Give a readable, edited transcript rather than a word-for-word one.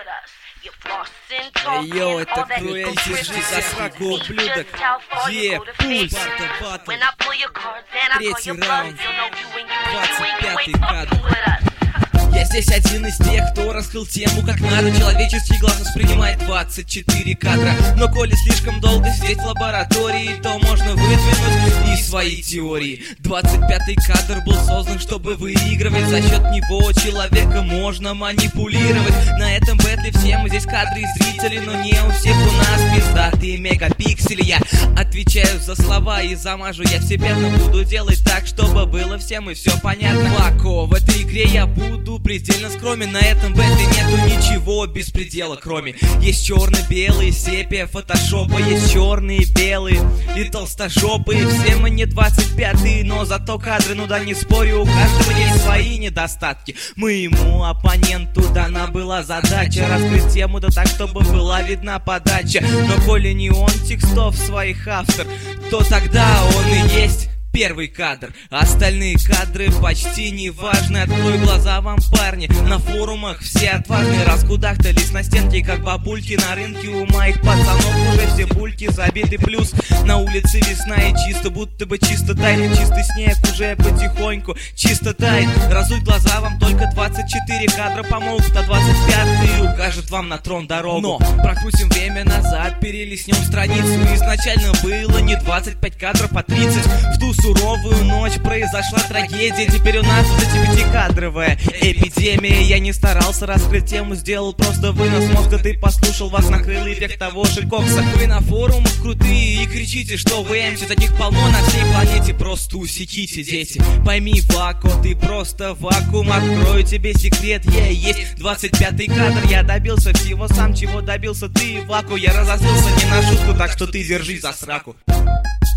Йоу, это крутишь за сраку, ублюдок. Пульс, батл. Третий раунд, 25-й кадр. Я здесь один из тех, кто раскрыл тему как надо. Человеческий глаз воспринимает 24 кадра. Но коли слишком долго сидеть в лаборатории, то можно выдвинуть и свои теории. 25-й кадр был создан, чтобы выигрывать. За счет него человека можно манипулировать. На этом бэтле все мы здесь кадры и зрители, но не у всех у нас пиздатые мегапиксели. Я отвечаю за слова и замажу я себя, но буду делать так, чтобы было всем и все понятно. Вако, в этой игре я буду предельно скромен. На этом бэтле нету ничего без предела, кроме есть черно-белые, сепия, фотошопа. Есть черные, белые и толстожопые. Все мы не 25-е, но зато кадры, ну да не спорю, у каждого есть свои недостатки. Моему оппоненту дана была задача раскрыть тему, да так, чтобы была видна подача. Но коли не он текстов своих автор, то тогда он и есть первый кадр. Остальные кадры почти не важны. Открой глаза вам, парни. На форумах все отважные раскудахтались на стенке, как бабульки на рынке. У моих пацанов уже все бульки забиты. Плюс на улице весна и чисто, будто бы чисто тайный. Чистый снег уже потихоньку чисто тает. Разуй глаза, вам только 24 кадра помогут, а 25-й укажет вам на трон дорогу. Но прокрутим время назад, перелистнем страницу. Изначально было не 25 кадров, а 30. В ту суровую ночь произошла трагедия. Теперь у нас 25-кадровая эпидемия. Я не старался раскрыть тему, сделал просто вынос мозга. Ты послушал, вас накрыл эффект того же кокса. Вы на форумах крутые и кричите, что вы эмси. Таких полно на всей планете, просто усеките, дети. Пойми, Вако, ты просто вакуум. Открою тебе секрет, я и есть 25-й кадр. Я добился всего сам, чего добился ты, Вако. Я разозлился не на шутку, так что ты держись за сраку.